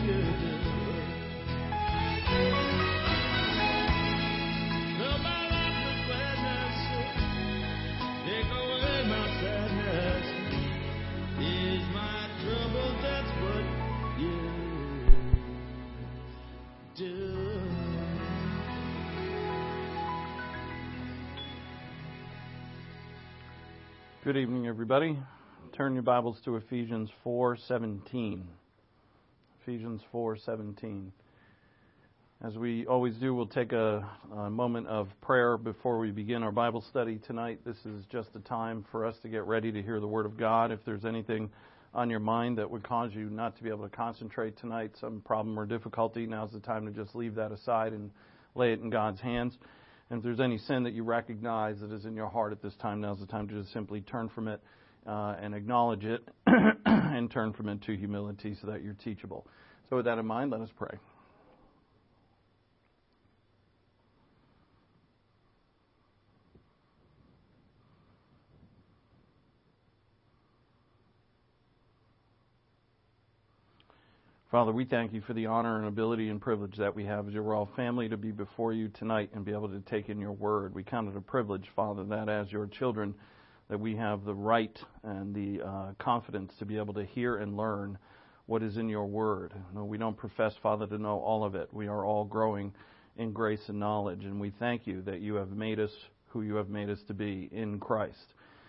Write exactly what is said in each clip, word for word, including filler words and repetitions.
you do. Fill my life with gladness, take away my sadness. Ease my trouble, that's what you do. Good evening, everybody. Turn your Bibles to Ephesians four seventeen. Ephesians four seventeen. As we always do, we'll take a, a moment of prayer before we begin our Bible study tonight. This is just a time for us to get ready to hear the Word of God. If there's anything on your mind that would cause you not to be able to concentrate tonight, some problem or difficulty, now's the time to just leave that aside and lay it in God's hands. And if there's any sin that you recognize that is in your heart at this time, now's the time to just simply turn from it uh, and acknowledge it and turn from it to humility so that you're teachable. So with that in mind, let us pray. Father, we thank you for the honor and ability and privilege that we have as your royal family to be before you tonight and be able to take in your word. We count it a privilege, Father, that as your children, that we have the right and the uh, confidence to be able to hear and learn what is in your word. No, we don't profess, Father, to know all of it. We are all growing in grace and knowledge, and we thank you that you have made us who you have made us to be in Christ.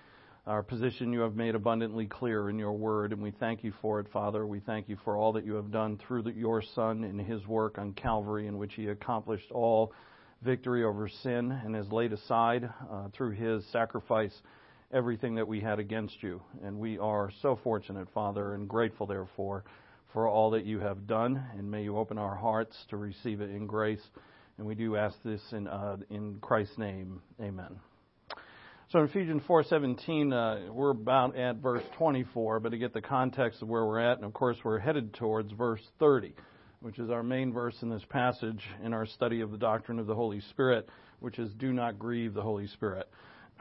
Our position you have made abundantly clear in your word, and we thank you for it, Father. We thank you for all that you have done through the, your Son in his work on Calvary, in which he accomplished all victory over sin and has laid aside uh, through his sacrifice everything that we had against you. And we are so fortunate, Father, and grateful, therefore, for all that you have done. And may you open our hearts to receive it in grace. And we do ask this in uh, in Christ's name. Amen. So in Ephesians four seventeen, uh, we're about at verse twenty-four, but to get the context of where we're at, and of course we're headed towards verse thirty, which is our main verse in this passage in our study of the doctrine of the Holy Spirit, which is do not grieve the Holy Spirit.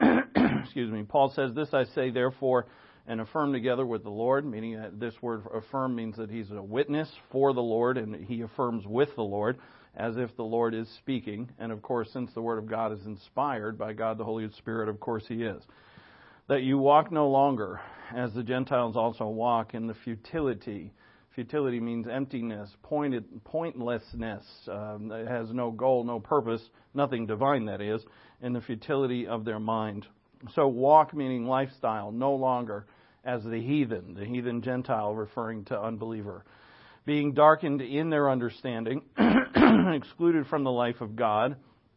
Excuse me. Paul says, this I say therefore, and affirm together with the Lord, meaning that this word affirm means that he's a witness for the Lord, and he affirms with the Lord, as if the Lord is speaking. And of course, since the Word of God is inspired by God the Holy Spirit, of course he is. That you walk no longer, as the Gentiles also walk, in the futility. Futility means emptiness, pointed, pointlessness. Um, it has no goal, no purpose, nothing divine, that is, in the futility of their mind. So walk meaning lifestyle, no longer as the heathen, the heathen Gentile referring to unbeliever. Being darkened in their understanding, excluded from the life of God,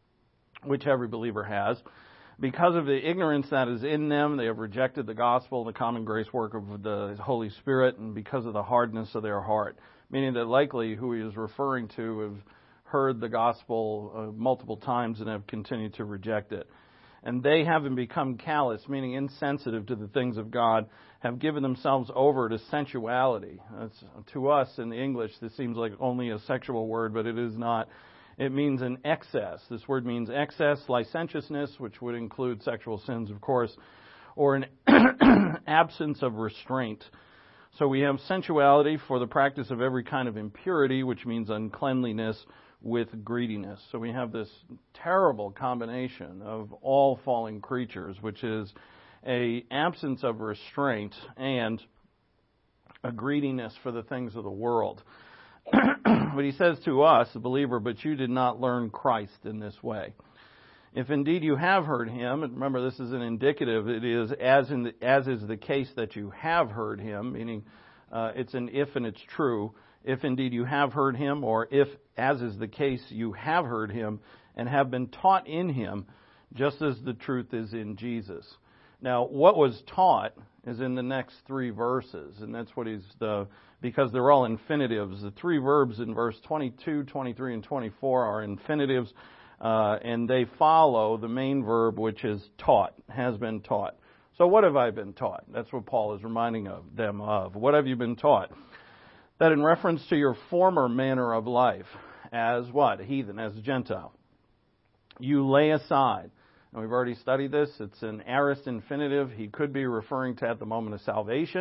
which every believer has. Because of the ignorance that is in them, they have rejected the gospel, the common grace work of the Holy Spirit, and because of the hardness of their heart. Meaning that likely who he is referring to have heard the gospel uh, multiple times and have continued to reject it. And they, having become callous, meaning insensitive to the things of God, have given themselves over to sensuality. That's, to us in the English, this seems like only a sexual word, but it is not. It means an excess. This word means excess, licentiousness, which would include sexual sins, of course, or an absence of restraint. So we have sensuality for the practice of every kind of impurity, which means uncleanliness, with greediness. So we have this terrible combination of all fallen creatures, which is a absence of restraint and a greediness for the things of the world. But he says to us, the believer, but you did not learn Christ in this way. If indeed you have heard him, and remember this is an indicative, it is as in the, as is the case that you have heard him, meaning uh, it's an if and it's true. If indeed you have heard him, or if, as is the case, you have heard him and have been taught in him, just as the truth is in Jesus. Now, what was taught is in the next three verses, and that's what he's, the because they're all infinitives. The three verbs in verse twenty-two, twenty-three, and twenty-four are infinitives, uh, and they follow the main verb, which is taught, has been taught. So what have I been taught? That's what Paul is reminding of them of. What have you been taught? That in reference to your former manner of life, as what? A heathen, as a Gentile. You lay aside. And we've already studied this. It's an aorist infinitive. He could be referring to at the moment of salvation,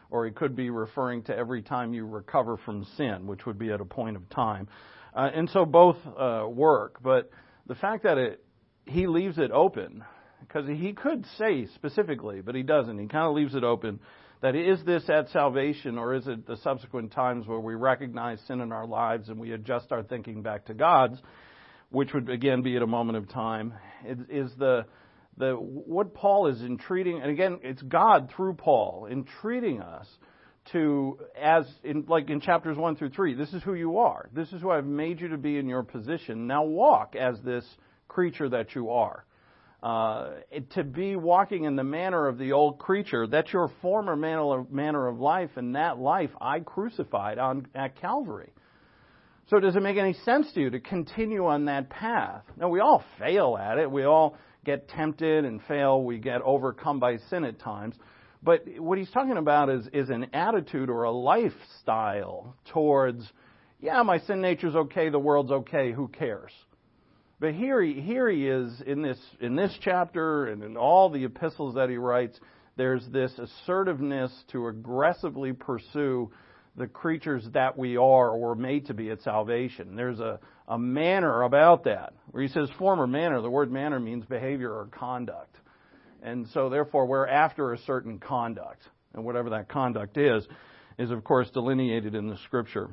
or he could be referring to every time you recover from sin, which would be at a point of time. Uh, and so both uh, work, but the fact that it he leaves it open, because he could say specifically, but he doesn't. He kind of leaves it open, that is this at salvation, or is it the subsequent times where we recognize sin in our lives and we adjust our thinking back to God's, which would again be at a moment of time. It is the the what Paul is entreating, and again, it's God through Paul entreating us to, as in like in chapters one through three, this is who you are. This is who I've made you to be in your position. Now walk as this creature that you are. Uh, to be walking in the manner of the old creature, that's your former manner of life, and that life I crucified on at Calvary. So does it make any sense to you to continue on that path? Now, we all fail at it. We all get tempted and fail. We get overcome by sin at times. But what he's talking about is, is an attitude or a lifestyle towards, yeah, my sin nature's okay, the world's okay, who cares? But here he, here he is in this in this chapter and in all the epistles that he writes, there's this assertiveness to aggressively pursue the creatures that we are or were made to be at salvation. There's a, a manner about that. Where he says former manner, the word manner means behavior or conduct. And so therefore we're after a certain conduct. And whatever that conduct is, is of course delineated in the Scripture.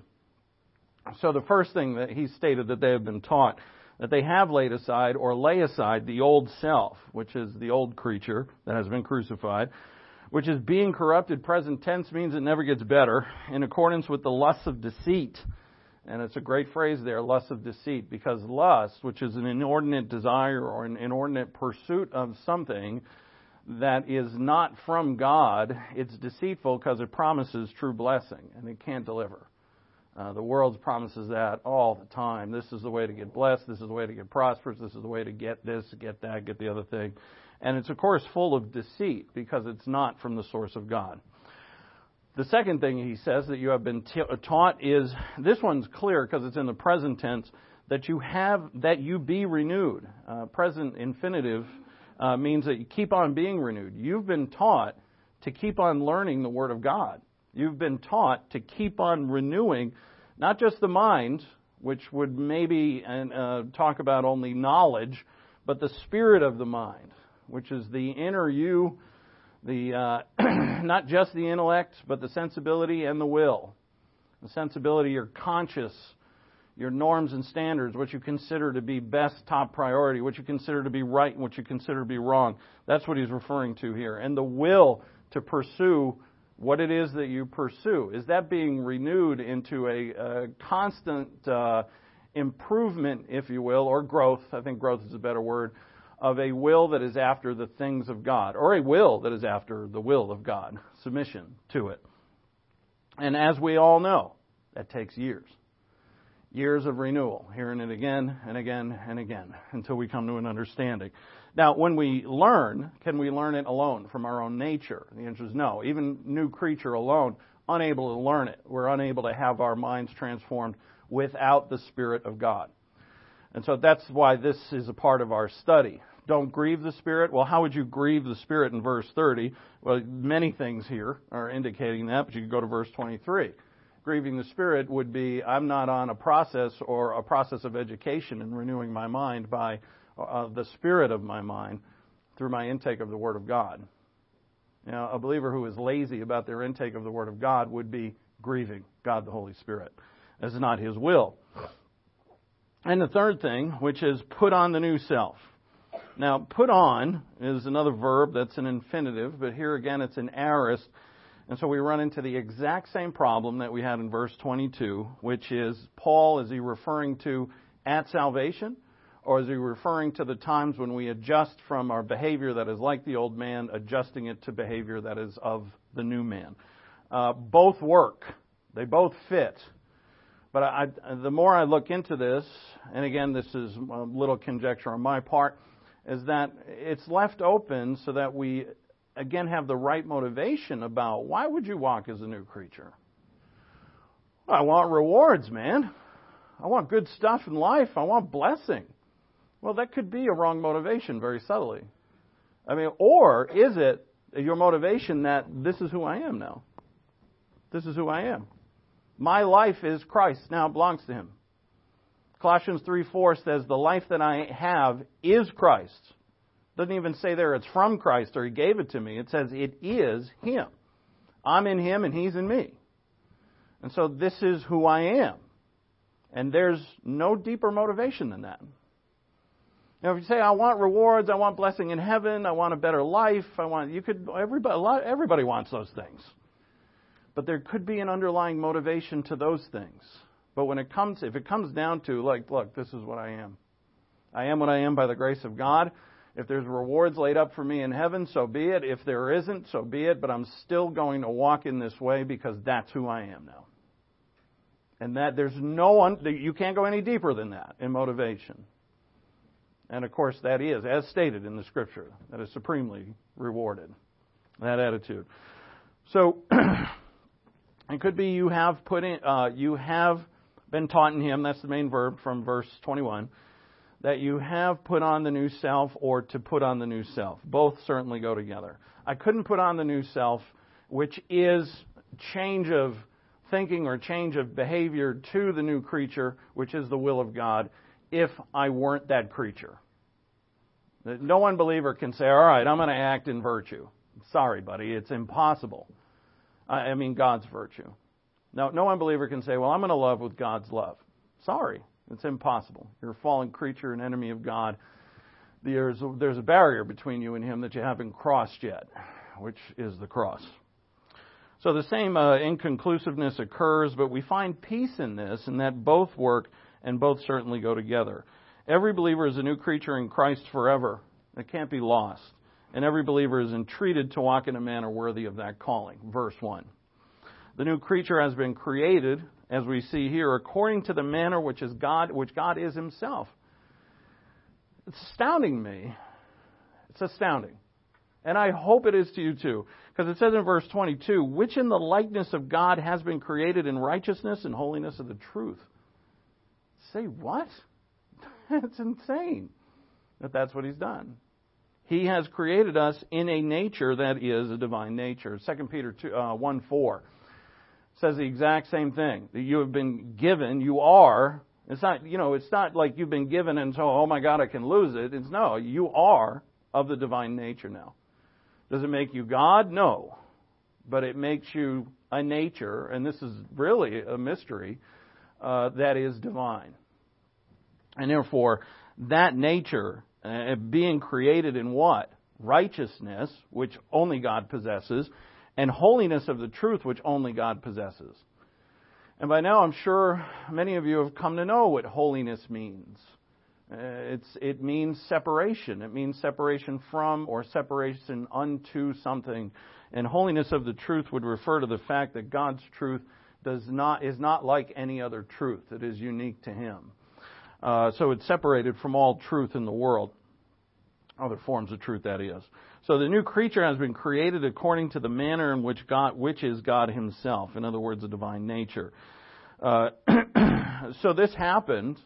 So the first thing that he stated that they have been taught, that they have laid aside or lay aside the old self, which is the old creature that has been crucified, which is being corrupted. Present tense means it never gets better, in accordance with the lusts of deceit. And it's a great phrase there, lust of deceit, because lust, which is an inordinate desire or an inordinate pursuit of something that is not from God, it's deceitful because it promises true blessing, and it can't deliver. Uh, the world promises that all the time. This is the way to get blessed. This is the way to get prosperous. This is the way to get this, get that, get the other thing. And it's, of course, full of deceit because it's not from the source of God. The second thing he says that you have been t- taught is, this one's clear because it's in the present tense, that you have, that you be renewed. Uh, present infinitive uh, means that you keep on being renewed. You've been taught to keep on learning the Word of God. You've been taught to keep on renewing not just the mind, which would maybe uh, talk about only knowledge, but the spirit of the mind, which is the inner you, the uh, not just the intellect, but the sensibility and the will. The sensibility, your conscious, your norms and standards, what you consider to be best, top priority, what you consider to be right, and what you consider to be wrong. That's what he's referring to here. And the will to pursue what it is that you pursue. Is that being renewed into a, a constant uh, improvement, if you will, or growth? I think growth is a better word. Of a will that is after the things of God, or a will that is after the will of God, submission to it. And as we all know, that takes years. Years of renewal, hearing it again and again and again, until we come to an understanding. Now, when we learn, can we learn it alone from our own nature? The answer is no. Even new creature alone, unable to learn it. We're unable to have our minds transformed without the Spirit of God. And so that's why this is a part of our study. Don't grieve the Spirit. Well, how would you grieve the Spirit in verse thirty? Well, many things here are indicating that, but you could go to verse twenty-three. Grieving the Spirit would be, I'm not on a process or a process of education and renewing my mind by uh, the spirit of my mind through my intake of the Word of God. Now, a believer who is lazy about their intake of the Word of God would be grieving God the Holy Spirit. That's not His will. And the third thing, which is put on the new self. Now, put on is another verb that's an infinitive, but here again it's an aorist. And so we run into the exact same problem that we had in verse twenty-two, which is Paul, is he referring to at salvation, or is he referring to the times when we adjust from our behavior that is like the old man, adjusting it to behavior that is of the new man? Uh, both work. They both fit. But I, the more I look into this, and again, this is a little conjecture on my part, is that it's left open so that we, again, have the right motivation about why would you walk as a new creature? Well, I want rewards, man. I want good stuff in life. I want blessing. Well, that could be a wrong motivation very subtly. I mean, or is it your motivation that this is who I am now? This is who I am. My life is Christ. Now it belongs to Him. Colossians three four says, the life that I have is Christ. Doesn't even say there it's from Christ or He gave it to me. It says it is Him. I'm in Him and He's in me. And so this is who I am. And there's no deeper motivation than that. Now, if you say, I want rewards, I want blessing in heaven, I want a better life, I want, you could, everybody, a lot, everybody wants those things. But there could be an underlying motivation to those things. But when it comes, if it comes down to, like, look, this is what I am. I am what I am by the grace of God. If there's rewards laid up for me in heaven, so be it. If there isn't, so be it. But I'm still going to walk in this way because that's who I am now. And that there's no one, you can't go any deeper than that in motivation. And of course, that is, as stated in the Scripture, that is supremely rewarded. That attitude. So, it could be you have put in, uh, you have been taught in Him. That's the main verb from verse twenty-one. That you have put on the new self, or to put on the new self. Both certainly go together. I couldn't put on the new self, which is change of thinking or change of behavior to the new creature, which is the will of God, if I weren't that creature. No unbeliever can say, all right, I'm going to act in virtue. Sorry, buddy, it's impossible. I mean, God's virtue. No, no unbeliever can say, well, I'm going to love with God's love. Sorry, it's impossible. You're a fallen creature, an enemy of God. There's a, there's a barrier between you and Him that you haven't crossed yet, which is the cross. So the same uh, inconclusiveness occurs, but we find peace in this, and that both work and both certainly go together. Every believer is a new creature in Christ forever. It can't be lost. And every believer is entreated to walk in a manner worthy of that calling. Verse one. The new creature has been created, as we see here, according to the manner which is God, which God is Himself. It's astounding to me. It's astounding. And I hope it is to you too. Because it says in verse twenty-two, which in the likeness of God has been created in righteousness and holiness of the truth. Say what? That's insane. But that's what He's done. He has created us in a nature that is a divine nature. Second Peter one four says the exact same thing. That you have been given, you are. It's not, you know, it's not like you've been given and so, oh my God, I can lose it. It's no, you are of the divine nature now. Does it make you God? No. But it makes you a nature, and this is really a mystery, uh, that is divine. And therefore, that nature, uh, being created in what? Righteousness, which only God possesses, and holiness of the truth, which only God possesses. And by now, I'm sure many of you have come to know what holiness means. Uh, it's it means separation. It means separation from or separation unto something. And holiness of the truth would refer to the fact that God's truth does not is not like any other truth. It is unique to Him. Uh, so it's separated from all truth in the world. Other forms of truth, that is. So the new creature has been created according to the manner in which God, which is God Himself. In other words, a divine nature. Uh, so this happened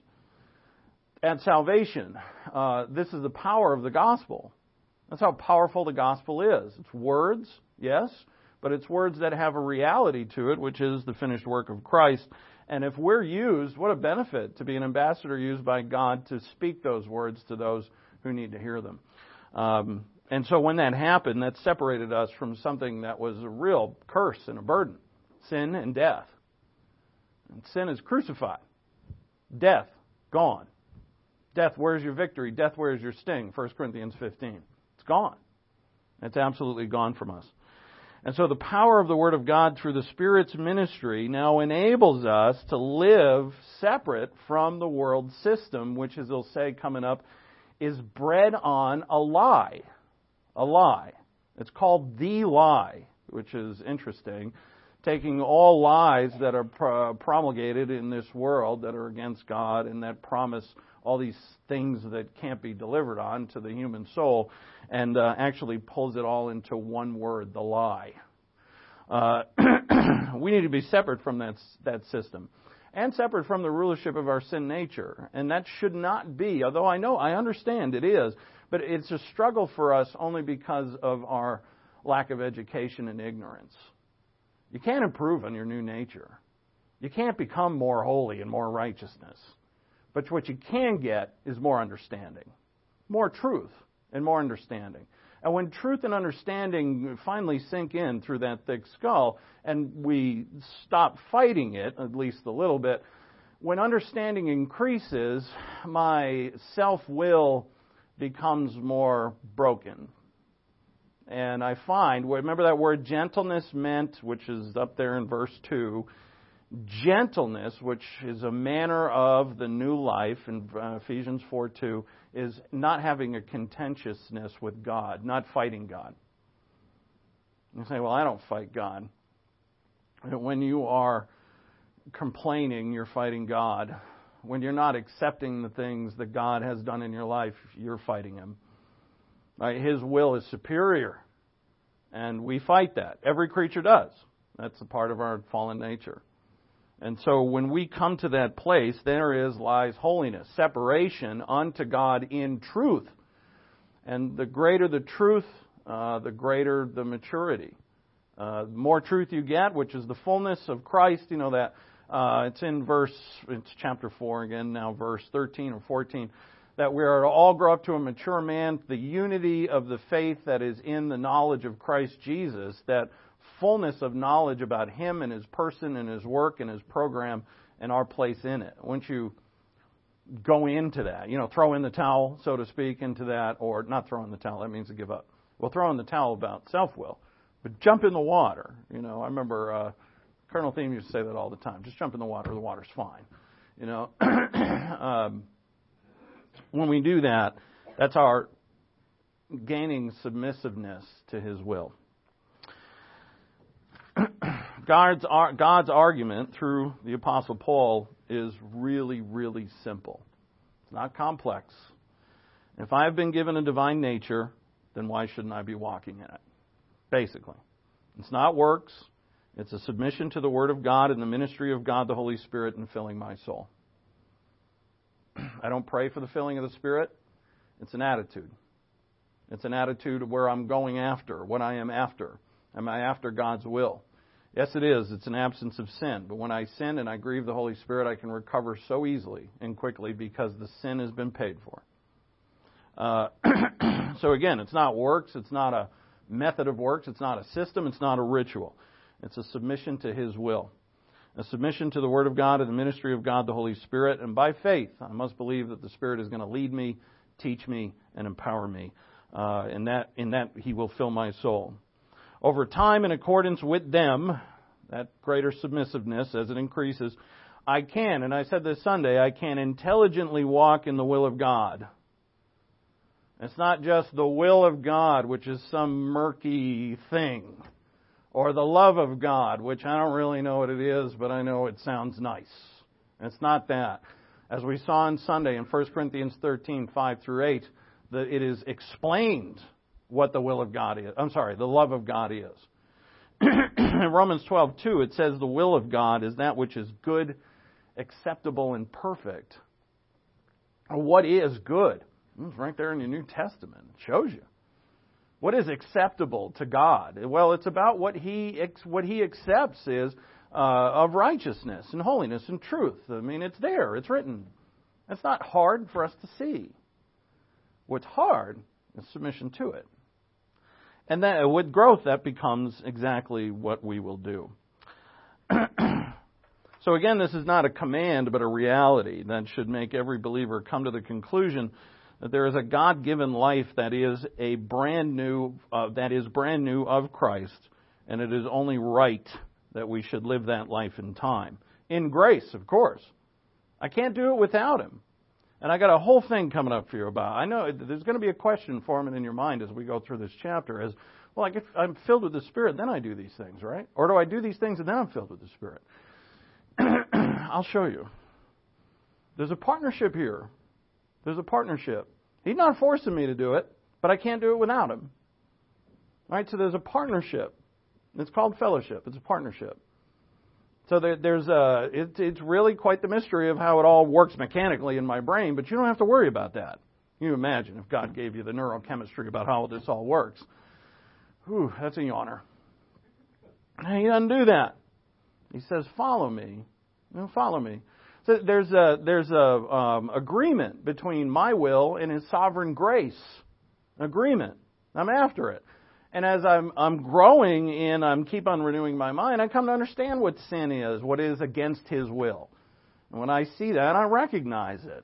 at salvation. Uh, this is the power of the gospel. That's how powerful the gospel is. It's words, yes, but it's words that have a reality to it, which is the finished work of Christ. And if we're used, what a benefit to be an ambassador used by God to speak those words to those who need to hear them. Um, and so when that happened, that separated us from something that was a real curse and a burden. Sin and death. And sin is crucified. Death, gone. Death, where's your victory? Death, where's your sting? First Corinthians fifteen. It's gone. It's absolutely gone from us. And so the power of the Word of God through the Spirit's ministry now enables us to live separate from the world system, which, as they'll say coming up, is bred on a lie. A lie. It's called the lie, which is interesting. Taking all lies that are promulgated in this world that are against God and that promise all these things that can't be delivered on to the human soul, and uh, actually pulls it all into one word, the lie. Uh, we need to be separate from that, that system. And separate from the rulership of our sin nature. And that should not be, although I know, I understand it is, but it's a struggle for us only because of our lack of education and ignorance. You can't improve on your new nature. You can't become more holy and more righteousness. But what you can get is more understanding, more truth and more understanding. And when truth and understanding finally sink in through that thick skull and we stop fighting it, at least a little bit, when understanding increases, my self-will becomes more broken. And I find, remember that word gentleness meant, which is up there in verse two, gentleness, which is a manner of the new life in Ephesians four two, is not having a contentiousness with God, not fighting God. You say, well, I don't fight God. When you are complaining, you're fighting God. When you're not accepting the things that God has done in your life, you're fighting Him. Right? His will is superior. And we fight that. Every creature does. That's a part of our fallen nature. And so when we come to that place, there is lies holiness, separation unto God in truth. And the greater the truth, uh, the greater the maturity. Uh, the more truth you get, which is the fullness of Christ, you know that uh, it's in verse, it's chapter four again now, verse thirteen or fourteen, that we are to all grow up to a mature man, the unity of the faith that is in the knowledge of Christ Jesus, that fullness of knowledge about Him and His person and His work and His program and our place in it. Once you go into that, you know, throw in the towel, so to speak, into that, or not throw in the towel, that means to give up. Well, throw in the towel about self-will, but jump in the water. You know, I remember uh, Colonel Thiem used to say that all the time. Just jump in the water, the water's fine. You know, um, when we do that, that's our gaining submissiveness to His will. God's, God's argument through the Apostle Paul is really, really simple. It's not complex. If I have been given a divine nature, then why shouldn't I be walking in it? Basically. It's not works. It's a submission to the Word of God and the ministry of God, the Holy Spirit, in filling my soul. I don't pray for the filling of the Spirit. It's an attitude. It's an attitude of where I'm going after, what I am after. Am I after God's will? Yes, it is. It's an absence of sin. But when I sin and I grieve the Holy Spirit, I can recover so easily and quickly because the sin has been paid for. Uh, so again, it's not works. It's not a method of works. It's not a system. It's not a ritual. It's a submission to His will. A submission to the Word of God and the ministry of God, the Holy Spirit. And by faith, I must believe that the Spirit is going to lead me, teach me, and empower me. Uh, and that in that He will fill my soul. Over time, in accordance with them, that greater submissiveness as it increases, I can, and I said this Sunday, I can intelligently walk in the will of God. It's not just the will of God, which is some murky thing, or the love of God, which I don't really know what it is, but I know it sounds nice. It's not that. As we saw on Sunday in First Corinthians thirteen, five through eight, that it is explained what the will of God is. I'm sorry, the love of God is. In Romans twelve two, it says the will of God is that which is good, acceptable, and perfect. What is good? It's right there in the New Testament. It shows you. What is acceptable to God? Well, it's about what He what He accepts is uh, of righteousness and holiness and truth. I mean, it's there. It's written. It's not hard for us to see. What's hard is submission to it. And that, with growth, that becomes exactly what we will do. So again, this is not a command, but a reality that should make every believer come to the conclusion that there is a God-given life that is a brand new, uh, that is brand new of Christ, and it is only right that we should live that life in time. In grace, of course. I can't do it without Him. And I got a whole thing coming up for you about. I know there's going to be a question forming in your mind as we go through this chapter as, well, I get, I'm filled with the Spirit, then I do these things, right? Or do I do these things and then I'm filled with the Spirit? I'll show you. There's a partnership here. There's a partnership. He's not forcing me to do it, but I can't do it without Him. All right, so there's a partnership. It's called fellowship. It's a partnership. So there, there's a, it, it's really quite the mystery of how it all works mechanically in my brain, but you don't have to worry about that. You imagine if God gave you the neurochemistry about how this all works. Whew, that's a yawner. He doesn't do that. He says, follow me. You know, follow me. So there's a there's a um, agreement between my will and His sovereign grace. Agreement. I'm after it. And as I'm I'm growing in, I'm keep on renewing my mind, I come to understand what sin is, what is against His will. And when I see that, I recognize it.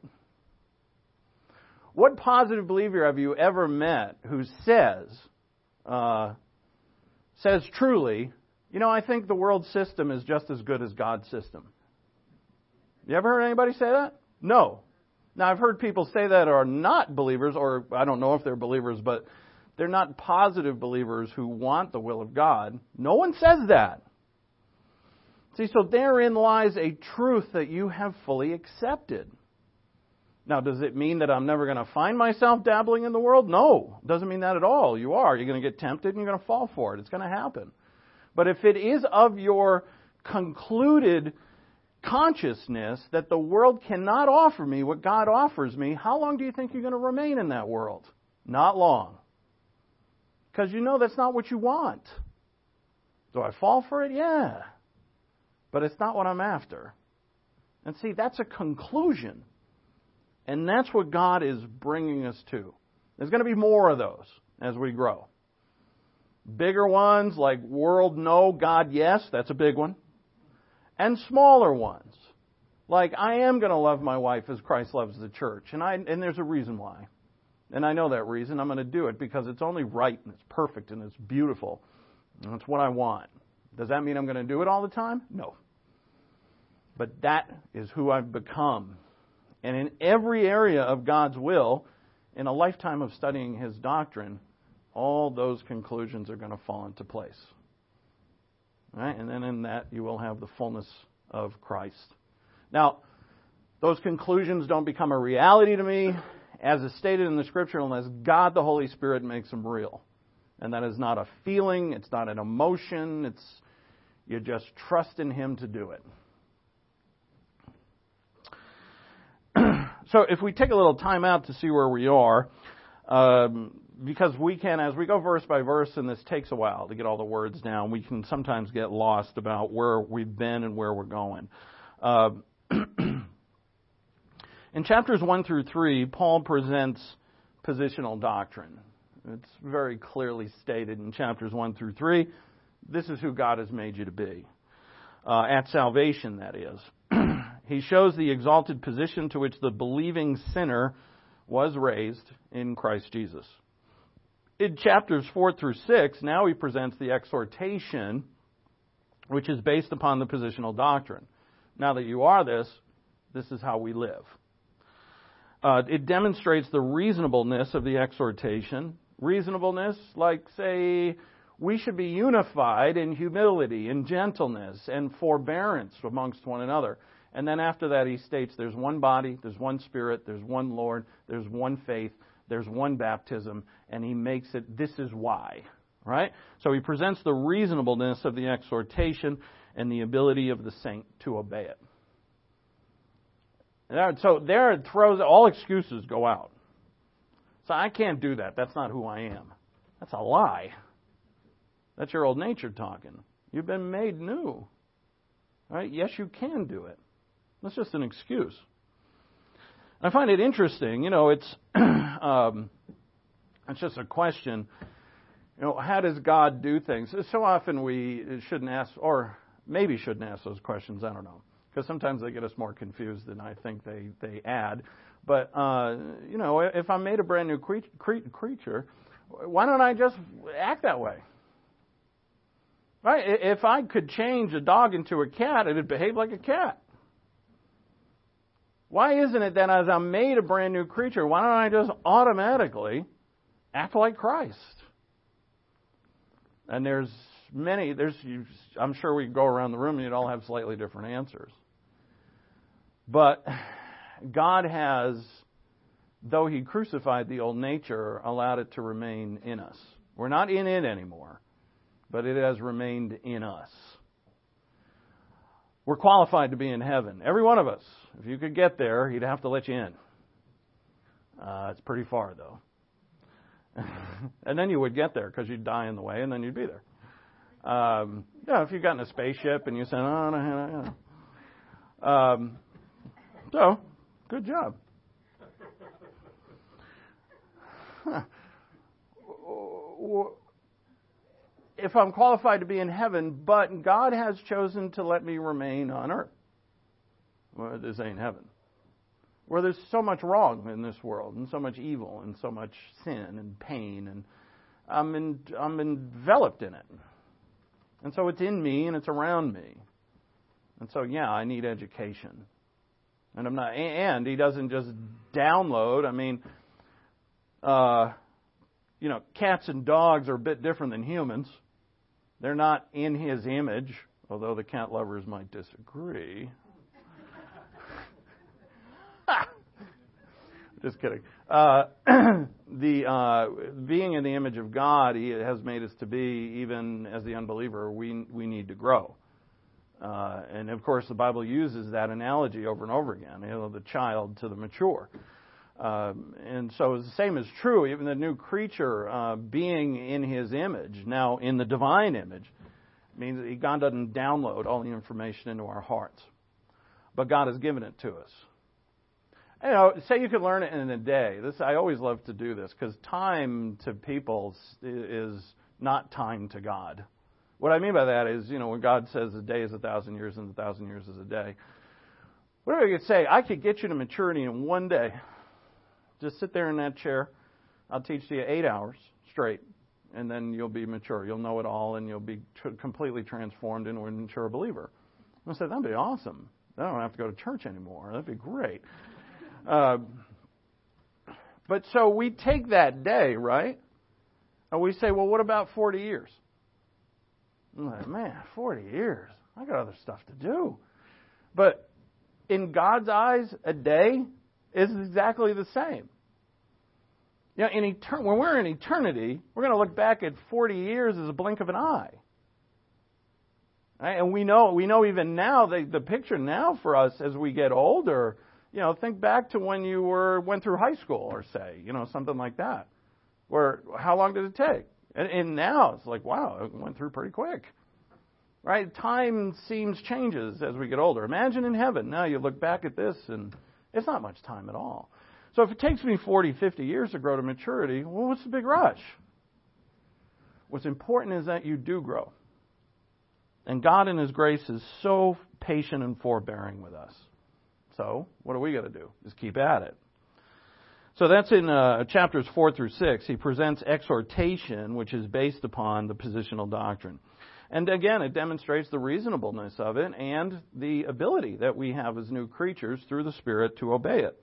What positive believer have you ever met who says, uh, says truly, you know, I think the world system is just as good as God's system? You ever heard anybody say that? No. Now, I've heard people say that are not believers, or I don't know if they're believers, but they're not positive believers who want the will of God. No one says that. See, so therein lies a truth that you have fully accepted. Now, does it mean that I'm never going to find myself dabbling in the world? No, it doesn't mean that at all. You are. You're going to get tempted and you're going to fall for it. It's going to happen. But if it is of your concluded consciousness that the world cannot offer me what God offers me, how long do you think you're going to remain in that world? Not long. Because you know that's not what you want. Do I fall for it? Yeah. But it's not what I'm after. And see, that's a conclusion. And that's what God is bringing us to. There's going to be more of those as we grow. Bigger ones like world no, God yes, that's a big one. And smaller ones like I am going to love my wife as Christ loves the church. And I and there's a reason why. And I know that reason. I'm going to do it because it's only right and it's perfect and it's beautiful. And it's what I want. Does that mean I'm going to do it all the time? No. But that is who I've become. And in every area of God's will, in a lifetime of studying His doctrine, all those conclusions are going to fall into place. All right? And then in that, you will have the fullness of Christ. Now, those conclusions don't become a reality to me, as is stated in the Scripture, unless God the Holy Spirit makes them real. And that is not a feeling, it's not an emotion, it's you just trust in Him to do it. So if we take a little time out to see where we are, um, because we can, as we go verse by verse, and this takes a while to get all the words down, we can sometimes get lost about where we've been and where we're going. Uh, in chapters one through three, Paul presents positional doctrine. It's very clearly stated in chapters one through three. This is who God has made you to be. Uh, at salvation, that is. He shows the exalted position to which the believing sinner was raised in Christ Jesus. In chapters four through six, now he presents the exhortation, which is based upon the positional doctrine. Now that you are this, this is how we live. Uh, it demonstrates the reasonableness of the exhortation. Reasonableness, like, say, we should be unified in humility, in gentleness, and forbearance amongst one another. And then after that, he states there's one body, there's one Spirit, there's one Lord, there's one faith, there's one baptism, and he makes it, this is why. Right? So he presents the reasonableness of the exhortation and the ability of the saint to obey it. So there it throws, all excuses go out. So I can't do that. That's not who I am. That's a lie. That's your old nature talking. You've been made new. Right? Yes, you can do it. That's just an excuse. I find it interesting. You know, it's um, it's just a question. You know, how does God do things? So often we shouldn't ask, or maybe shouldn't ask those questions. I don't know, because sometimes they get us more confused than I think they they add. But uh, you know, if I'm made a brand new cre- cre- creature, why don't I just act that way? Right? If I could change a dog into a cat, it'd behave like a cat. Why isn't it that as I'm made a brand new creature, why don't I just automatically act like Christ? And there's many, there's, I'm sure we could go around the room and you'd all have slightly different answers. But God has, though He crucified the old nature, allowed it to remain in us. We're not in it anymore, but it has remained in us. We're qualified to be in heaven. Every one of us. If you could get there, He'd have to let you in. Uh, it's pretty far, though. And then you would get there because you'd die in the way, and then you'd be there. Um, You know, if you've gotten a spaceship and you say, oh, no, no, no. Um, so, good job. Huh. If I'm qualified to be in heaven, but God has chosen to let me remain on earth. Well, this ain't heaven. Where there's so much wrong in this world, and so much evil, and so much sin and pain, and I'm in, I'm enveloped in it. And so it's in me and it's around me. And so, yeah, I need education. And I'm not, and He doesn't just download. I mean, uh, you know, cats and dogs are a bit different than humans. They're not in His image, although the cat lovers might disagree. Just kidding. Uh, the uh, being in the image of God, He has made us to be. Even as the unbeliever, we we need to grow. Uh, and of course, the Bible uses that analogy over and over again. You know, the child to the mature. Um, and so the same is true. Even the new creature uh, being in His image, now in the divine image, means that God doesn't download all the information into our hearts, but God has given it to us. You know, say you could learn it in a day. This I always love to do this because time to people is not time to God. What I mean by that is, you know, when God says a day is a thousand years and a thousand years is a day. What do I could say? I could get you to maturity in one day. Just sit there in that chair. I'll teach you eight hours straight, and then you'll be mature. You'll know it all, and you'll be tr- completely transformed into a mature believer. I said, that'd be awesome. I don't have to go to church anymore. That'd be great. Uh, but so we take that day, right? And we say, well, what about forty years? I'm like, man, forty years. I got other stuff to do. But in God's eyes, a day is exactly the same. You know, in etern- when we're in eternity, we're going to look back at forty years as a blink of an eye. Right? And we know, we know even now, the, the picture now for us as we get older, you know, think back to when you were went through high school, or say, you know, something like that. Where how long did it take? And, and now it's like, wow, it went through pretty quick. Right? Time seems changes as we get older. Imagine in heaven. Now you look back at this and it's not much time at all. So if it takes me forty, fifty years to grow to maturity, well, what's the big rush? What's important is that you do grow. And God in His grace is so patient and forbearing with us. So what are we going to do? Just keep at it. So that's in uh, chapters four through six. He presents exhortation, which is based upon the positional doctrine. And again, it demonstrates the reasonableness of it and the ability that we have as new creatures through the Spirit to obey it.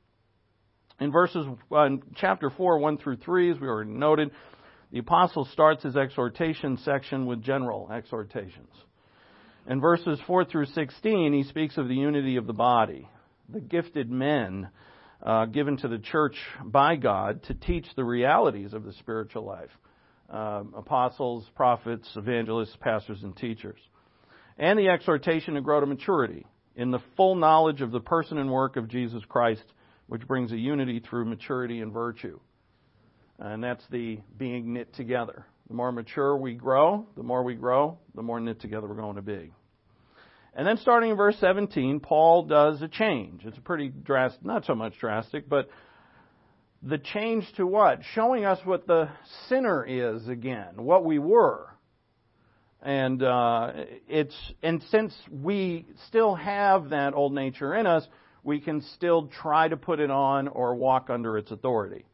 In verses, uh, in chapter four, one through three, as we already noted, the apostle starts his exhortation section with general exhortations. In verses four through sixteen, he speaks of the unity of the body, the gifted men uh, given to the church by God to teach the realities of the spiritual life. Uh, apostles, prophets, evangelists, pastors, and teachers. And the exhortation to grow to maturity in the full knowledge of the person and work of Jesus Christ, which brings a unity through maturity and virtue. And that's the being knit together. The more mature we grow, the more we grow, the more knit together we're going to be. And then starting in verse seventeen, Paul does a change. It's a pretty drastic, not so much drastic, but the change to what? Showing us what the sinner is again, what we were. And uh, it's and since we still have that old nature in us, we can still try to put it on or walk under its authority.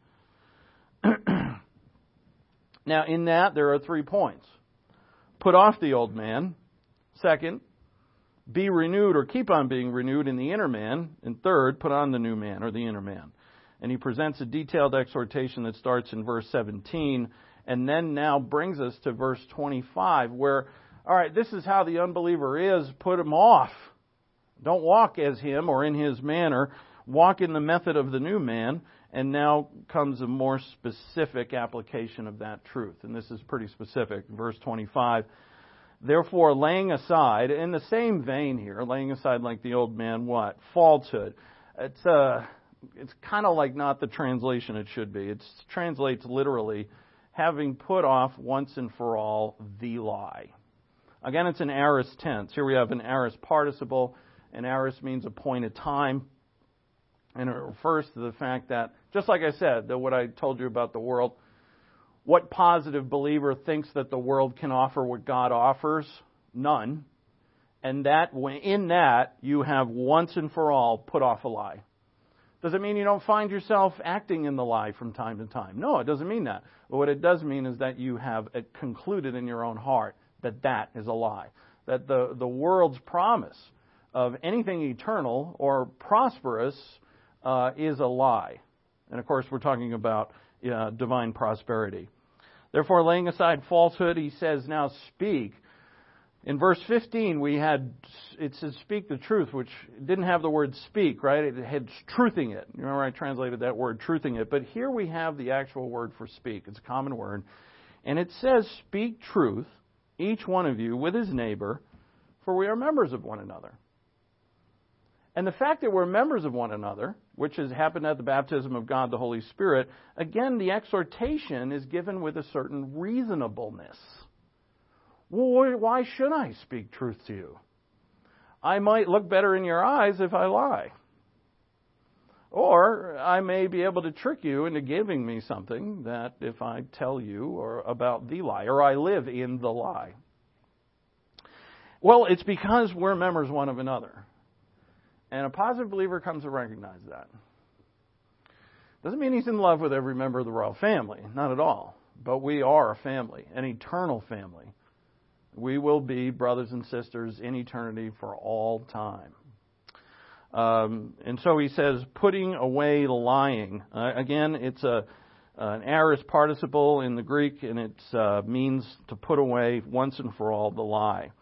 Now, in that, there are three points. Put off the old man. Second, be renewed or keep on being renewed in the inner man. And third, put on the new man or the inner man. And he presents a detailed exhortation that starts in verse seventeen and then now brings us to verse twenty-five where, all right, this is how the unbeliever is. Put him off. Don't walk as him or in his manner. Walk in the method of the new man. And now comes a more specific application of that truth. And this is pretty specific. Verse twenty-five. Therefore, laying aside, in the same vein here, laying aside like the old man, what? Falsehood. It's uh, it's kind of like not the translation it should be. It translates literally, having put off once and for all the lie. Again, it's an aorist tense. Here we have an aorist participle. An aorist means appointed time. And it refers to the fact that, just like I said, that what I told you about the world, what positive believer thinks that the world can offer what God offers? None. And that in that, you have once and for all put off a lie. Does it mean you don't find yourself acting in the lie from time to time? No, it doesn't mean that. But what it does mean is that you have concluded in your own heart that that is a lie. That the, the world's promise of anything eternal or prosperous uh, is a lie. And of course, we're talking about uh, divine prosperity. Therefore, laying aside falsehood, he says, now speak. In verse fifteen, we had, it says speak the truth, which didn't have the word speak, right? It had truthing it. Remember I translated that word, truthing it. But here we have the actual word for speak. It's a common word. And it says, speak truth, each one of you, with his neighbor, for we are members of one another. And the fact that we're members of one another, which has happened at the baptism of God the Holy Spirit, again, the exhortation is given with a certain reasonableness. Well, why should I speak truth to you? I might look better in your eyes if I lie. Or I may be able to trick you into giving me something that if I tell you or about the lie, or I live in the lie. Well, it's because we're members one of another. And a positive believer comes to recognize that. Doesn't mean he's in love with every member of the royal family. Not at all. But we are a family, an eternal family. We will be brothers and sisters in eternity for all time. Um, and so he says, putting away lying. Uh, again, it's a an aorist participle in the Greek, and it uh, means to put away once and for all the lie.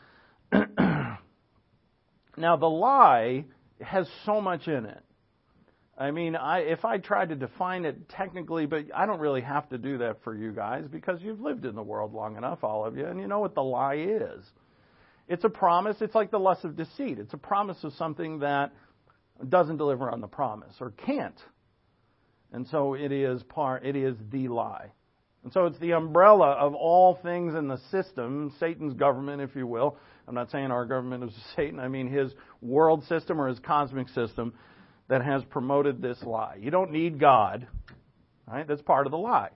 Now, the lie has so much in it. I mean, I, if I tried to define it technically, but I don't really have to do that for you guys because you've lived in the world long enough, all of you, and you know what the lie is. It's a promise. It's like the lust of deceit. It's a promise of something that doesn't deliver on the promise or can't. And so it is part. It is the lie. And so it's the umbrella of all things in the system, Satan's government, if you will. I'm not saying our government is Satan. I mean his world system or his cosmic system that has promoted this lie. You don't need God, right? That's part of the lie.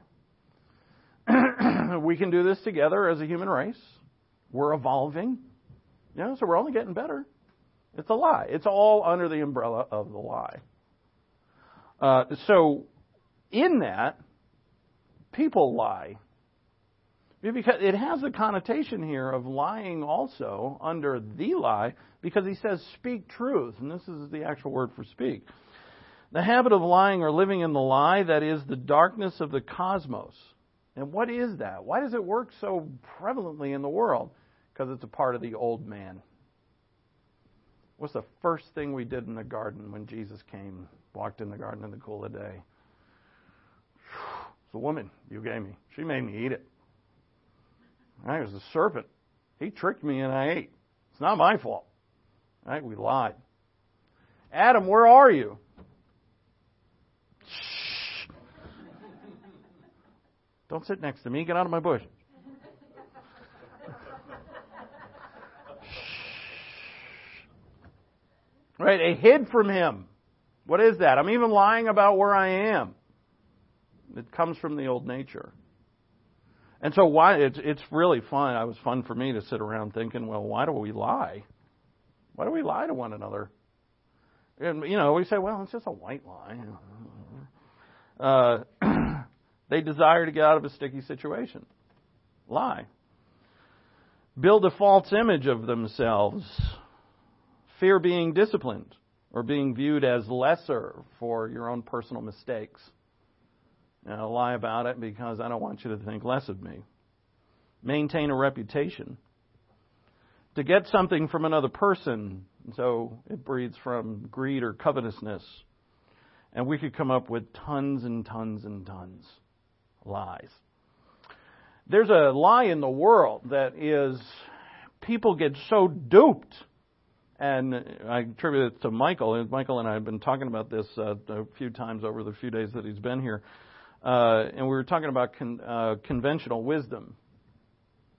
We can do this together as a human race. We're evolving. You know, so we're only getting better. It's a lie. It's all under the umbrella of the lie. Uh, so in that, people lie. Because it has a connotation here of lying also under the lie, because he says speak truth, and this is the actual word for speak. The habit of lying or living in the lie, that is the darkness of the cosmos. And what is that? Why does it work so prevalently in the world? Because it's a part of the old man. What's the first thing we did in the garden when Jesus came, walked in the garden in the cool of the day? It's the woman you gave me. She made me eat it. I was a serpent. He tricked me and I ate. It's not my fault. Right? We lied. Adam, where are you? Shh. Don't sit next to me. Get out of my bush. Right? I hid from him. What is that? I'm even lying about where I am. It comes from the old nature. And so why it's it's really fun. It was fun for me to sit around thinking, well, why do we lie? Why do we lie to one another? And, you know, we say, well, it's just a white lie. Uh, they desire to get out of a sticky situation. Lie. Build a false image of themselves. Fear being disciplined or being viewed as lesser for your own personal mistakes. And I'll lie about it because I don't want you to think less of me. Maintain a reputation. To get something from another person, so it breeds from greed or covetousness. And we could come up with tons and tons and tons of lies. There's a lie in the world that is, people get so duped. And I attribute it to Michael. Michael and I have been talking about this uh, a few times over the few days that he's been here. Uh, and we were talking about con, uh, conventional wisdom.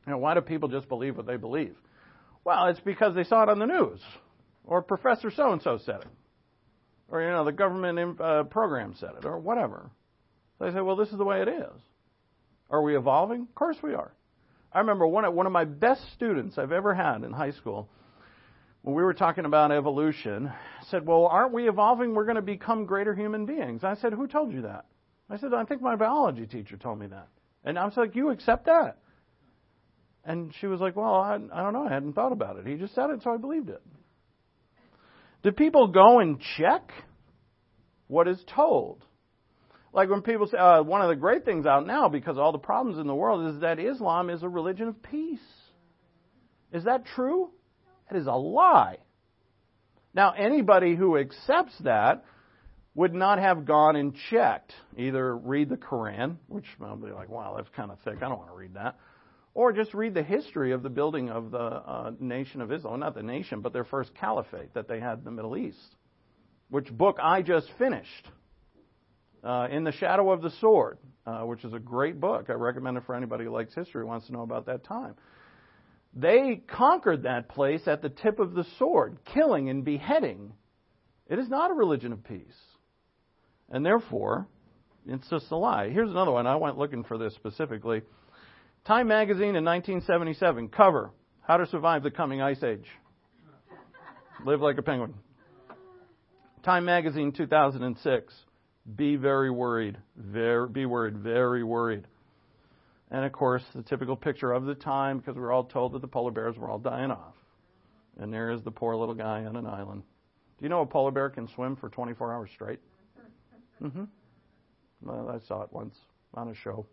You know, why do people just believe what they believe? Well, it's because they saw it on the news, or Professor so-and-so said it, or, you know, the government uh, program said it, or whatever. So they say, well, this is the way it is. Are we evolving? Of course we are. I remember one of, one of my best students I've ever had in high school, when we were talking about evolution, said, well, aren't we evolving? We're going to become greater human beings. I said, who told you that? I said, I think my biology teacher told me that. And I was like, you accept that? And she was like, well, I, I don't know. I hadn't thought about it. He just said it, so I believed it. Do people go and check what is told? Like when people say, uh, one of the great things out now, because of all the problems in the world, is that Islam is a religion of peace. Is that true? That is a lie. Now, anybody who accepts that would not have gone and checked, either read the Quran, which I'll be like, wow, that's kind of thick. I don't want to read that. Or just read the history of the building of the uh, nation of Islam. Not the nation, but their first caliphate that they had in the Middle East. Which book I just finished. Uh, In the Shadow of the Sword, uh, which is a great book. I recommend it for anybody who likes history, wants to know about that time. They conquered that place at the tip of the sword, killing and beheading. It is not a religion of peace. And therefore, it's just a lie. Here's another one. I went looking for this specifically. Time magazine in nineteen seventy-seven, cover, How to Survive the Coming Ice Age. Live like a penguin. Time magazine two thousand six, be very worried. Very, be worried, very worried. And of course, the typical picture of the time, because we were all told that the polar bears were all dying off. And there is the poor little guy on an island. Do you know a polar bear can swim for twenty-four hours straight? Mm-hmm. Well, I saw it once on a show.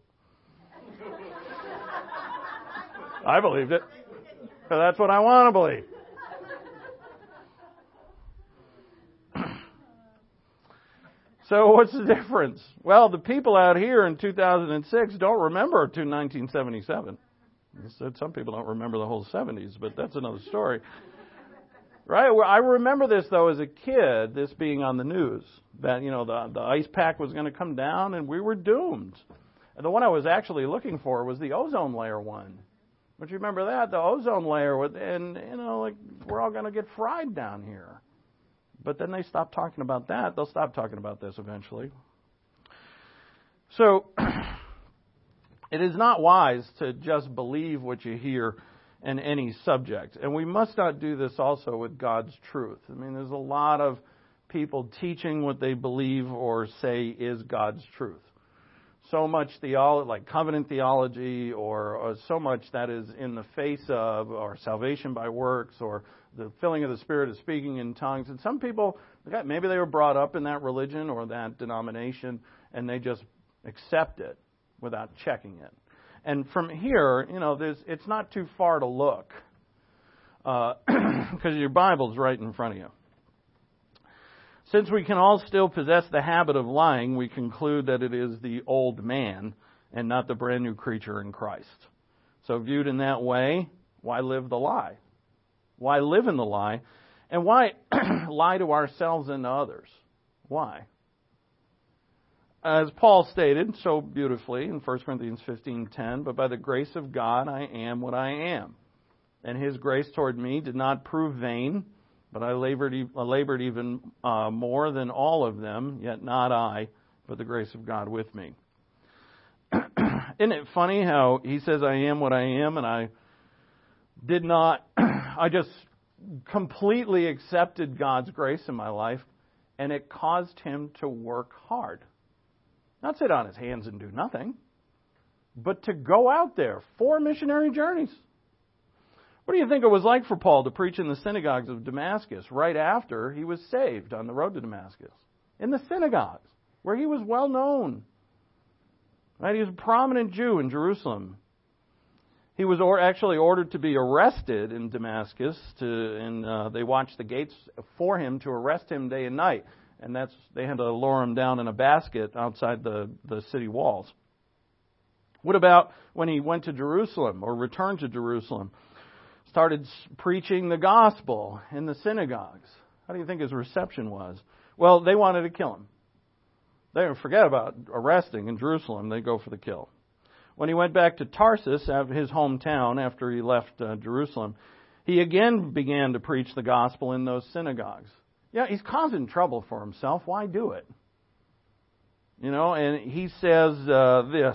I believed it. So that's what I want to believe. So what's the difference? Well, the people out here in two thousand six don't remember to nineteen seventy-seven. I said some people don't remember the whole seventies, but that's another story. Right? Well, I remember this, though, as a kid, this being on the news, that, you know, the, the ice pack was going to come down and we were doomed. And the one I was actually looking for was the ozone layer one. But you remember that? The ozone layer, with, and, you know, like, we're all going to get fried down here. But then they stopped talking about that. They'll stop talking about this eventually. So, it is not wise to just believe what you hear in any subject. And we must not do this also with God's truth. I mean, there's a lot of people teaching what they believe or say is God's truth. So much theology, like covenant theology, or, or so much that is in the face of, or salvation by works, or the filling of the Spirit of speaking in tongues. And some people, maybe they were brought up in that religion or that denomination, and they just accept it without checking it. And from here, you know, there's, it's not too far to look, because uh, your Bible's right in front of you. Since we can all still possess the habit of lying, we conclude that it is the old man and not the brand new creature in Christ. So viewed in that way, why live the lie? Why live in the lie? And why lie to ourselves and to others? Why? As Paul stated so beautifully in First Corinthians fifteen ten, but by the grace of God I am what I am. And His grace toward me did not prove vain, but I labored, I labored even uh, more than all of them, yet not I, but the grace of God with me. Isn't it funny how he says I am what I am, and I did not, I just completely accepted God's grace in my life, and it caused him to work hard. Not sit on his hands and do nothing, but to go out there, four missionary journeys. What do you think it was like for Paul to preach in the synagogues of Damascus right after he was saved on the road to Damascus? In the synagogues, where he was well known. Right? He was a prominent Jew in Jerusalem. He was or actually ordered to be arrested in Damascus, to, and uh, they watched the gates for him to arrest him day and night. And that's they had to lower him down in a basket outside the, the city walls. What about when he went to Jerusalem or returned to Jerusalem? Started preaching the gospel in the synagogues. How do you think his reception was? Well, they wanted to kill him. They didn't forget about arresting in Jerusalem. They go for the kill. When he went back to Tarsus, his hometown, after he left uh, Jerusalem, he again began to preach the gospel in those synagogues. Yeah, he's causing trouble for himself. Why do it? You know, and he says uh, this,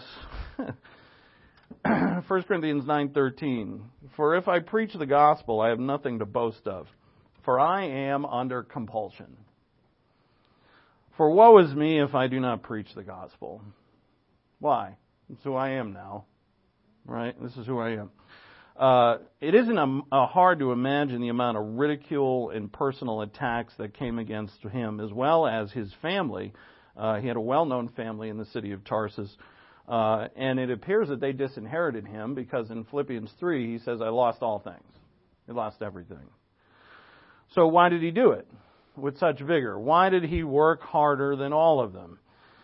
First Corinthians nine thirteen, "For if I preach the gospel, I have nothing to boast of, for I am under compulsion. For woe is me if I do not preach the gospel." Why? That's who I am now. Right? This is who I am. Uh, it isn't a, a hard to imagine the amount of ridicule and personal attacks that came against him, as well as his family. Uh, he had a well-known family in the city of Tarsus. Uh, and it appears that they disinherited him because in Philippians three, he says, "I lost all things." He lost everything. So why did he do it with such vigor? Why did he work harder than all of them?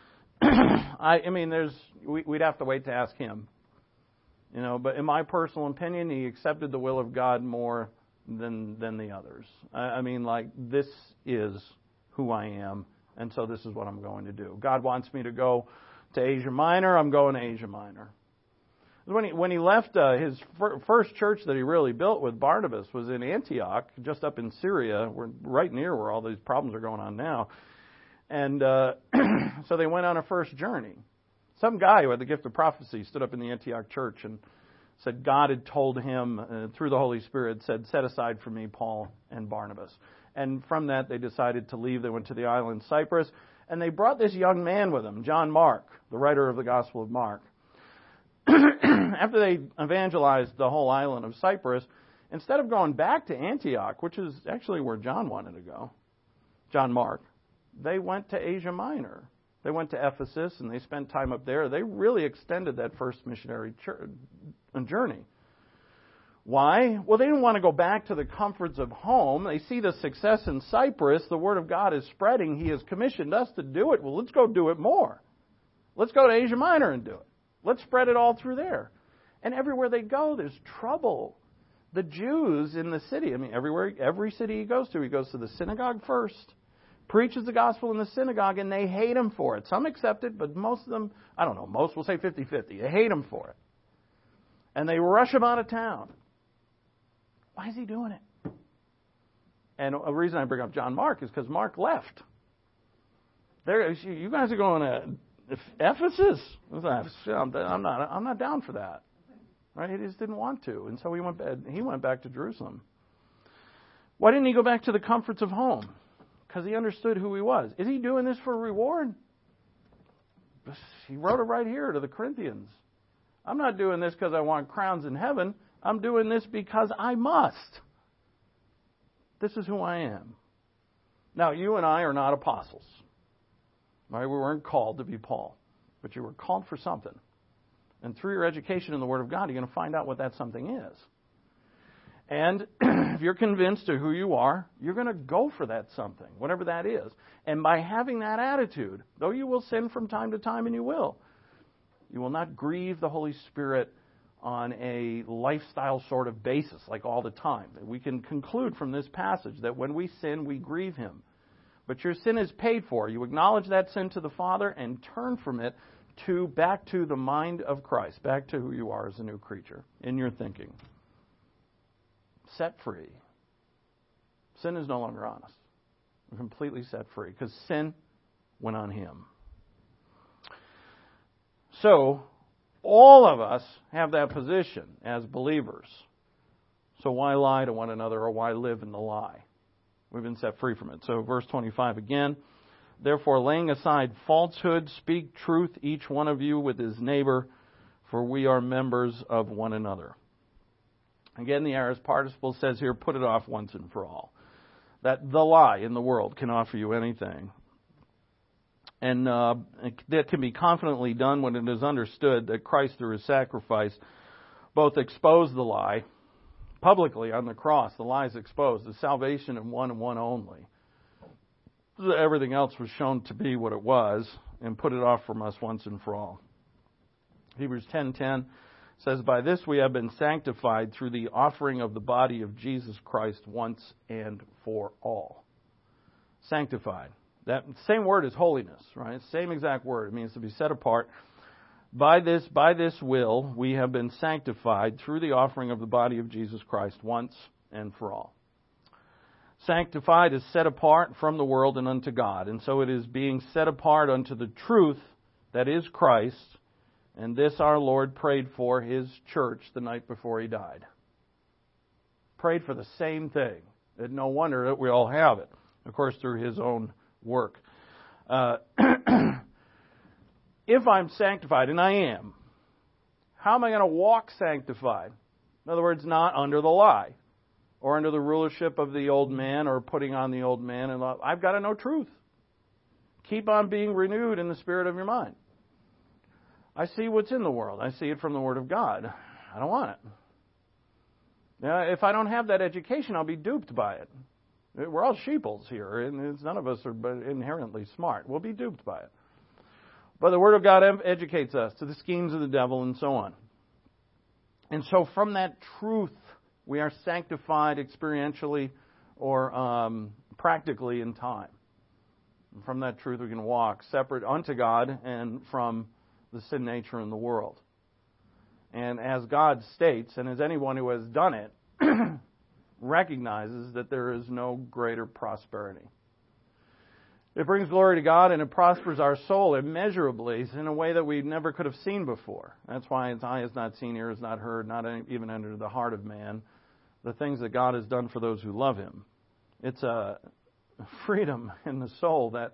I, I mean, there's we, we'd have to wait to ask him. You know, but in my personal opinion, he accepted the will of God more than than the others. I, I mean, like, this is who I am, and so this is what I'm going to do. God wants me to go to Asia Minor, I'm going to Asia Minor. When he when he left, uh, his fir- first church that he really built with Barnabas was in Antioch, just up in Syria, where, right near where all these problems are going on now. And uh, so they went on a first journey. Some guy who had the gift of prophecy stood up in the Antioch church and said God had told him uh, through the Holy Spirit, said, "Set aside for me Paul and Barnabas." And from that they decided to leave. They went to the island Cyprus, and they brought this young man with them, John Mark, the writer of the Gospel of Mark. After they evangelized the whole island of Cyprus, instead of going back to Antioch, which is actually where John wanted to go, John Mark, they went to Asia Minor. They went to Ephesus, and they spent time up there. They really extended that first missionary journey. Why? Well, they didn't want to go back to the comforts of home. They see the success in Cyprus. The Word of God is spreading. He has commissioned us to do it. Well, let's go do it more. Let's go to Asia Minor and do it. Let's spread it all through there. And everywhere they go, there's trouble. The Jews in the city, I mean, everywhere, every city he goes to, he goes to the synagogue first, preaches the gospel in the synagogue, and they hate him for it. Some accept it, but most of them, I don't know, most will say fifty-fifty. They hate him for it. And they rush him out of town. Why is he doing it? And a reason I bring up John Mark is because Mark left. There, you guys are going to Ephesus? I'm not. I'm not down for that. Right? He just didn't want to, and so he went. He went back to Jerusalem. Why didn't he go back to the comforts of home? Because he understood who he was. Is he doing this for reward? He wrote it right here to the Corinthians. I'm not doing this because I want crowns in heaven. I'm doing this because I must. This is who I am. Now, you and I are not apostles. Right? We weren't called to be Paul. But you were called for something. And through your education in the Word of God, you're going to find out what that something is. And if you're convinced of who you are, you're going to go for that something, whatever that is. And by having that attitude, though you will sin from time to time, and you will, you will not grieve the Holy Spirit on a lifestyle sort of basis, like all the time. We can conclude from this passage that when we sin, we grieve Him. But your sin is paid for. You acknowledge that sin to the Father and turn from it to back to the mind of Christ, back to who you are as a new creature in your thinking. Set free. Sin is no longer on us. We're completely set free because sin went on Him. So, all of us have that position as believers. So why lie to one another, or why live in the lie? We've been set free from it. So verse twenty-five again. Therefore, laying aside falsehood, speak truth, each one of you with his neighbor, for we are members of one another. Again, the aorist participle says here, put it off once and for all. That the lie in the world can offer you anything. And uh, that can be confidently done when it is understood that Christ, through His sacrifice, both exposed the lie publicly on the cross. The lie is exposed. The salvation of one and one only. Everything else was shown to be what it was, and put it off from us once and for all. Hebrews ten ten says, by this we have been sanctified through the offering of the body of Jesus Christ once and for all. Sanctified. That same word is holiness, right? Same exact word. It means to be set apart. By this, by this will, we have been sanctified through the offering of the body of Jesus Christ once and for all. Sanctified is set apart from the world and unto God. And so it is being set apart unto the truth that is Christ. And this our Lord prayed for His church the night before He died. Prayed for the same thing. And no wonder that we all have it. Of course, through His own work. Uh, if I'm sanctified, and I am, how am I going to walk sanctified? In other words, not under the lie, or under the rulership of the old man, or putting on the old man. And I've got to know truth. Keep on being renewed in the spirit of your mind. I see what's in the world. I see it from the Word of God. I don't want it. Now, if I don't have that education, I'll be duped by it. We're all sheeples here, and none of us are inherently smart. We'll be duped by it. But the Word of God educates us to the schemes of the devil and so on. And so from that truth, we are sanctified experientially or um, practically in time. And from that truth, we can walk separate unto God and from the sin nature in the world. And as God states, and as anyone who has done it recognizes, that there is no greater prosperity. It brings glory to God, and it prospers our soul immeasurably in a way that we never could have seen before. That's why its eye has not seen, ear has not heard, not even entered the heart of man, the things that God has done for those who love Him. It's a freedom in the soul that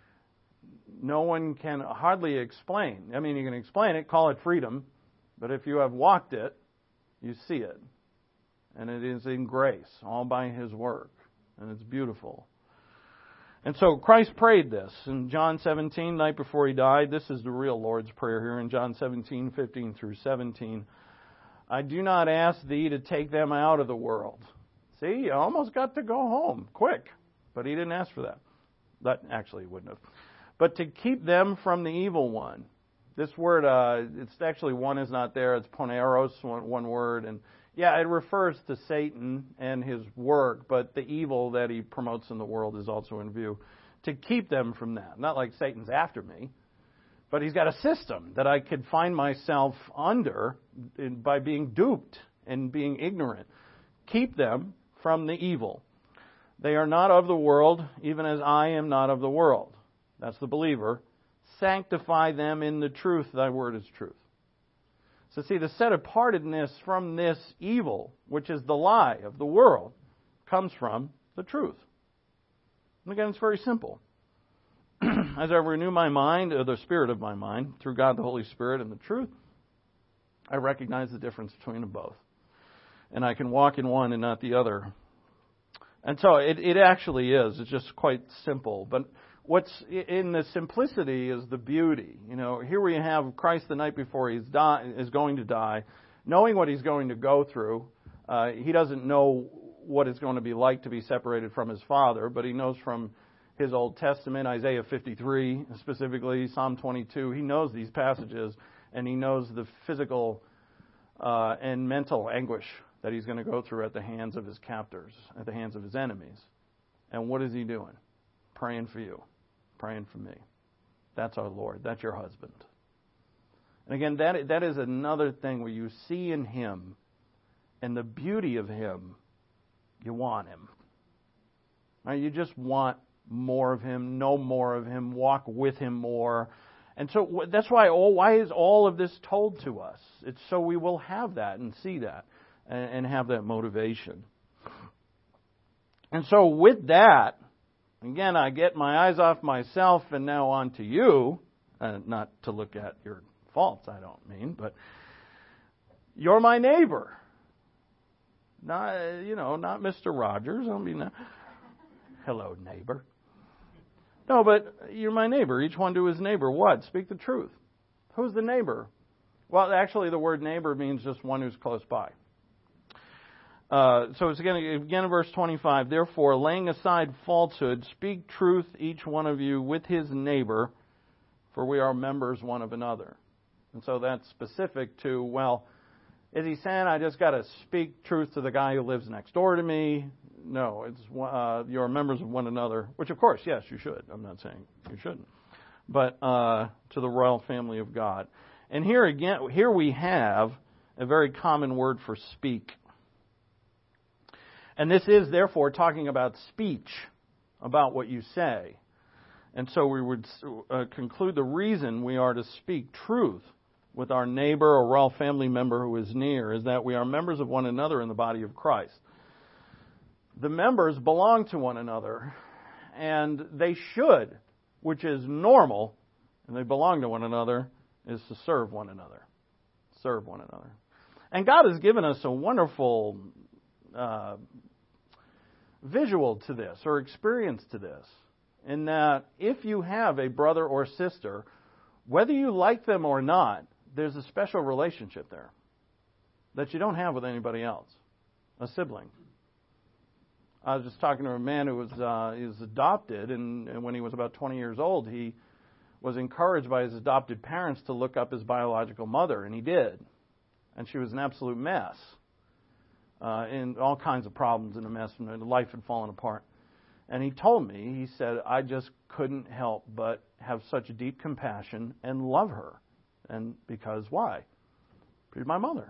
no one can hardly explain. I mean, you can explain it, call it freedom, but if you have walked it, you see it. And it is in grace, all by His work. And it's beautiful. And so Christ prayed this in John seventeen, night before He died. This is the real Lord's Prayer here in John seventeen, fifteen through seventeen. I do not ask Thee to take them out of the world. See, you almost got to go home quick. But He didn't ask for that. That actually He wouldn't have. But to keep them from the evil one. This word, uh, it's actually one is not there. It's poneros, one, one word. And yeah, it refers to Satan and his work, but the evil that he promotes in the world is also in view. To keep them from that. Not like Satan's after me, but he's got a system that I could find myself under by being duped and being ignorant. Keep them from the evil. They are not of the world, even as I am not of the world. That's the believer. Sanctify them in the truth. Thy word is truth. So see, the set-apartedness from this evil, which is the lie of the world, comes from the truth. And again, it's very simple. As I renew my mind, or the spirit of my mind, through God the Holy Spirit and the truth, I recognize the difference between them both. And I can walk in one and not the other. And so it, it actually is. It's just quite simple. But what's in the simplicity is the beauty. You know, here we have Christ the night before he's die, is going to die, knowing what He's going to go through. Uh, he doesn't know what it's going to be like to be separated from His Father, but He knows from His Old Testament, Isaiah fifty-three specifically, Psalm twenty-two. He knows these passages, and He knows the physical uh, and mental anguish that He's going to go through at the hands of His captors, at the hands of His enemies. And what is He doing? Praying for you. Praying for me. That's our Lord. That's your husband. And again, that that is another thing where you see in Him and the beauty of Him, you want Him. Right? You just want more of Him, know more of Him, walk with Him more. And so that's why all why is all of this told to us? It's so we will have that and see that and, and have that motivation. And so with that, again, I get my eyes off myself and now on to you. Uh, not to look at your faults, I don't mean, but you're my neighbor. Not, you know, not Mister Rogers. I mean, uh, hello, neighbor. No, but you're my neighbor. Each one to his neighbor. What? Speak the truth. Who's the neighbor? Well, actually, the word neighbor means just one who's close by. Uh, so it's again, again in verse twenty-five. Therefore, laying aside falsehood, speak truth, each one of you, with his neighbor, for we are members one of another. And so that's specific to, well, is he saying I just got to speak truth to the guy who lives next door to me? No, it's uh, you're members of one another, which of course, yes, you should. I'm not saying you shouldn't. But uh, to the royal family of God. And here again, here we have a very common word for speak. And this is therefore talking about speech, about what you say. And so we would uh, conclude the reason we are to speak truth with our neighbor or royal family member who is near is that we are members of one another in the body of Christ. The members belong to one another, and they should, which is normal, and they belong to one another, is to serve one another. Serve one another. And God has given us a wonderful uh, visual to this, or experience to this, in that if you have a brother or sister, whether you like them or not, there's a special relationship there that you don't have with anybody else, a sibling. I was just talking to a man who was uh, he was adopted, and, and when he was about twenty years old, he was encouraged by his adopted parents to look up his biological mother, and he did. And she was an absolute mess, uh, and all kinds of problems in a mess, and life had fallen apart. And he told me, he said, I just couldn't help but have such deep compassion and love her. And because why? She's my mother.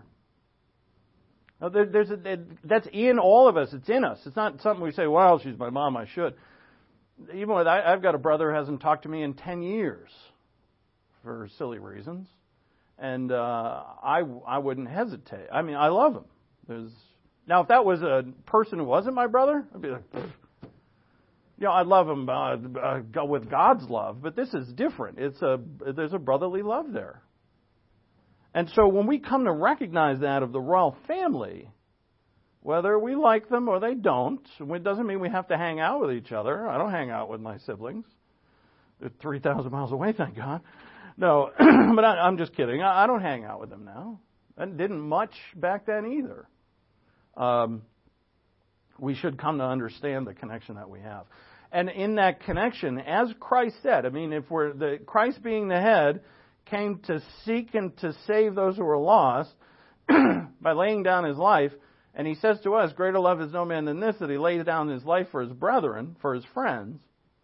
Now, there, there's a, that's in all of us. It's in us. It's not something we say, well, she's my mom, I should. Even with, I, I've got a brother who hasn't talked to me in ten years for silly reasons. And uh, I, I wouldn't hesitate. I mean, I love him. There's, now, if that was a person who wasn't my brother, I'd be like, pfft. You know, I love him uh, uh, with God's love, but this is different. It's a there's a brotherly love there. And so when we come to recognize that of the royal family, whether we like them or they don't, it doesn't mean we have to hang out with each other. I don't hang out with my siblings. They're three thousand miles away, thank God. No, but I, I'm just kidding. I, I don't hang out with them now. I didn't much back then either. Um, we should come to understand the connection that we have. And in that connection, as Christ said, I mean, if we're the Christ being the head came to seek and to save those who are lost by laying down his life, and he says to us, greater love is no man than this, that he lays down his life for his brethren, for his friends.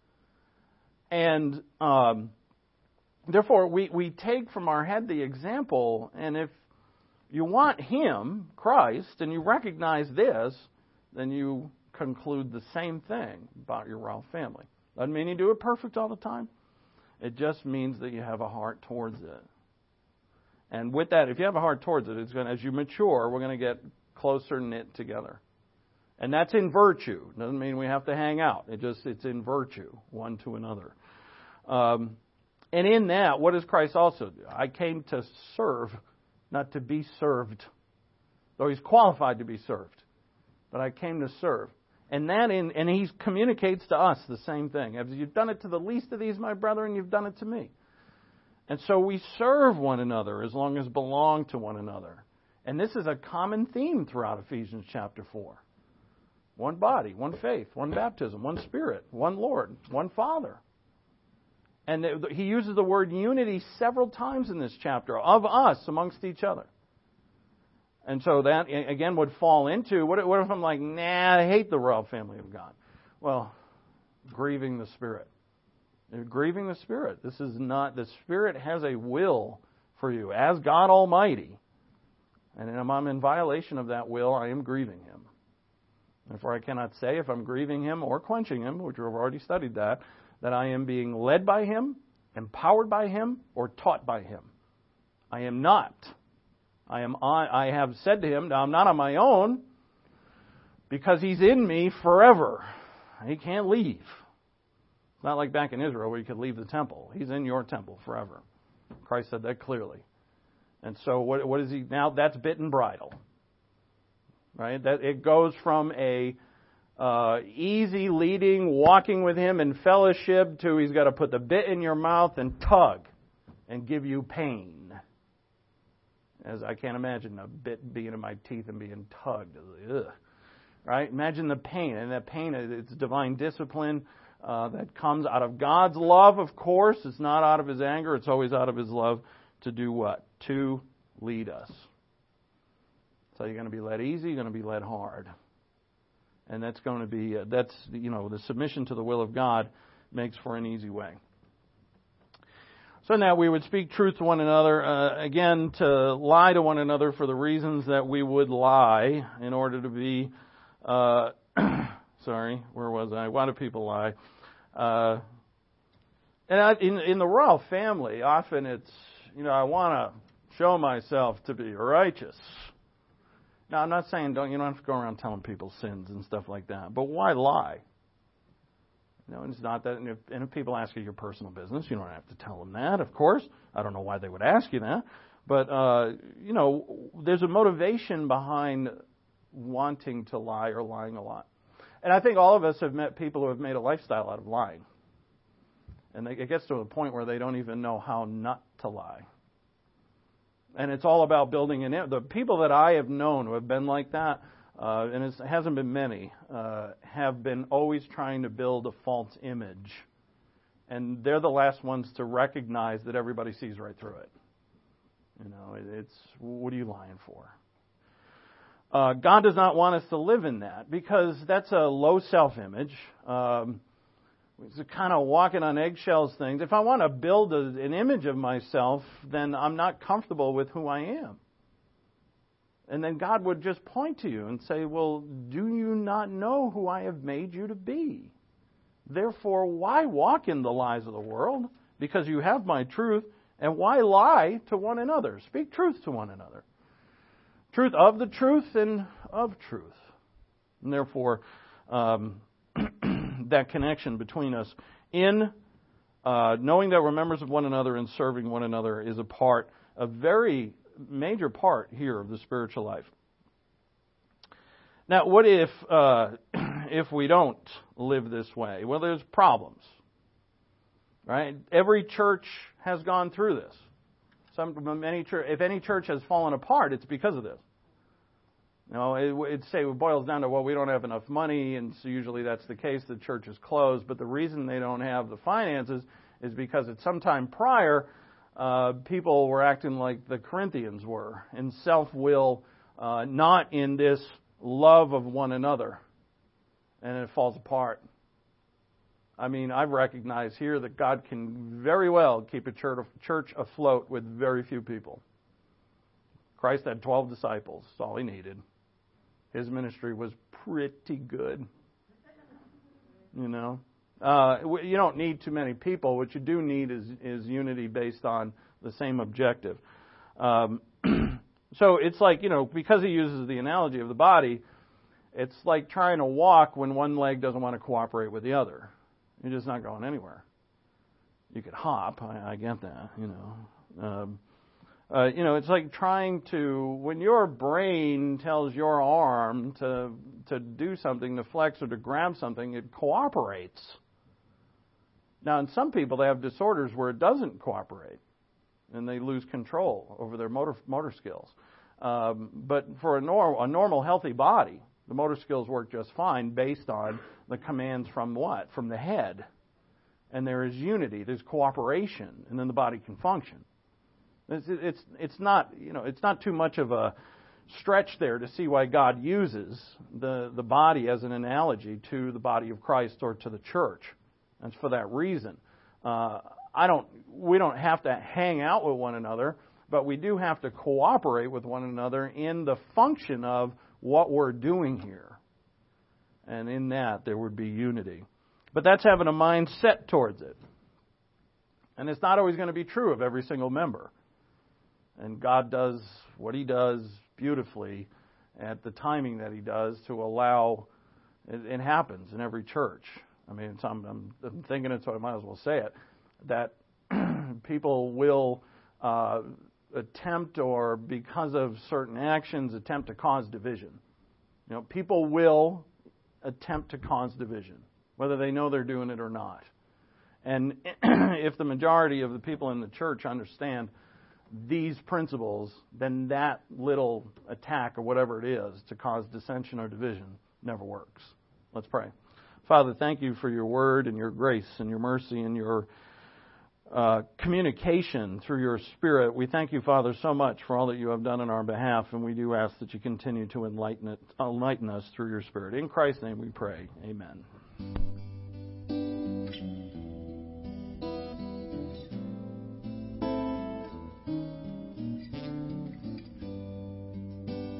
And um, therefore, we, we take from our head the example, and if you want him, Christ, and you recognize this, then you conclude the same thing about your royal family. Doesn't mean you do it perfect all the time. It just means that you have a heart towards it. And with that, if you have a heart towards it, it's going to, as you mature, we're going to get closer knit together. And that's in virtue. Doesn't mean we have to hang out. It just it's in virtue, one to another. Um, and in that, what does Christ also do? I came to serve, not to be served. Though he's qualified to be served. But I came to serve. And that in, and he communicates to us the same thing. As you've done it to the least of these, my brethren, you've done it to me. And so we serve one another as long as belong to one another. And this is a common theme throughout Ephesians chapter four. One body, one faith, one baptism, one Spirit, one Lord, one Father. And he uses the word unity several times in this chapter, of us amongst each other. And so that, again, would fall into, what if I'm like, nah, I hate the royal family of God? Well, grieving the Spirit. You're grieving the Spirit. This is not, the Spirit has a will for you as God Almighty. And if I'm in violation of that will, I am grieving Him. Therefore, I cannot say if I'm grieving Him or quenching Him, which we've already studied that, that I am being led by Him, empowered by Him, or taught by Him. I am not. I am on, I have said to him, now I'm not on my own, because he's in me forever. He can't leave. It's not like back in Israel where you could leave the temple. He's in your temple forever. Christ said that clearly. And so what, what is he now? That's bit and bridle, right? That it goes from a uh, easy leading, walking with him in fellowship, to he's got to put the bit in your mouth and tug and give you pain. As I can't imagine a bit being in my teeth and being tugged. Ugh. Right? Imagine the pain. And that pain, it's divine discipline uh, that comes out of God's love, of course. It's not out of His anger. It's always out of His love to do what? To lead us. So you're going to be led easy, you're going to be led hard. And that's going to be, uh, that's, you know, the submission to the will of God makes for an easy way. So in that we would speak truth to one another, uh, again, to lie to one another for the reasons that we would lie in order to be, uh, sorry, where was I? Why do people lie? Uh, and I, in, in the royal family, often it's, you know, I want to show myself to be righteous. Now, I'm not saying don't you don't have to go around telling people sins and stuff like that, but why lie? You know, it's not that, and if, and if people ask you your personal business, you don't have to tell them that, of course. I don't know why they would ask you that. But, uh, you know, there's a motivation behind wanting to lie or lying a lot. And I think all of us have met people who have made a lifestyle out of lying. And they, it gets to a point where they don't even know how not to lie. And it's all about building an image. The people that I have known who have been like that, uh, and it hasn't been many, uh, have been always trying to build a false image. And they're the last ones to recognize that everybody sees right through it. You know, it, it's, what are you lying for? Uh, God does not want us to live in that because that's a low self-image. Um, it's a kind of walking on eggshells thing. If I want to build a, an image of myself, then I'm not comfortable with who I am. And then God would just point to you and say, well, do you not know who I have made you to be? Therefore, why walk in the lies of the world? Because you have my truth. And why lie to one another? Speak truth to one another. Truth of the truth and of truth. And therefore, um, that connection between us in uh, knowing that we're members of one another and serving one another is a part, a very major part here of the spiritual life. Now, what if uh, if we don't live this way? Well, there's problems, right? Every church has gone through this. Some many church, if any church has fallen apart, it's because of this. You know, it, it'd say it boils down to, well, we don't have enough money, and so usually that's the case. The church is closed, but the reason they don't have the finances is because at some time prior, uh, people were acting like the Corinthians were, in self-will, uh, not in this love of one another, and it falls apart. I mean, I've recognized here that God can very well keep a church afloat with very few people. Christ had twelve disciples. That's all he needed. His ministry was pretty good. You know, uh, you don't need too many people. What you do need is, is unity based on the same objective. Um, so it's like, you know, because he uses the analogy of the body, it's like trying to walk when one leg doesn't want to cooperate with the other. You're just not going anywhere. You could hop. I, I get that, you know. Um, uh, you know, it's like trying to, when your brain tells your arm to to do something, to flex or to grab something, it cooperates. Now, in some people, they have disorders where it doesn't cooperate, and they lose control over their motor motor skills. Um, but for a, nor- a normal, healthy body, the motor skills work just fine based on the commands from what? From the head. And there is unity, there's cooperation, and then the body can function. It's, it's, it's not, you know, it's not too much of a stretch there to see why God uses the, the body as an analogy to the body of Christ or to the church. That's for that reason. Uh, I don't, we don't have to hang out with one another, but we do have to cooperate with one another in the function of what we're doing here. And in that, there would be unity. But that's having a mind set towards it. And it's not always going to be true of every single member. And God does what He does beautifully at the timing that He does to allow, it, it happens in every church. I mean, it's, I'm, I'm, I'm thinking it, so I might as well say it, that people will uh, attempt, or because of certain actions, attempt to cause division. You know, people will attempt to cause division, whether they know they're doing it or not. And if the majority of the people in the church understand these principles, then that little attack or whatever it is to cause dissension or division never works. Let's pray. Father, thank you for your word and your grace and your mercy and your uh, communication through your Spirit. We thank you, Father, so much for all that you have done on our behalf, and we do ask that you continue to enlighten it, enlighten us through your Spirit. In Christ's name we pray. Amen.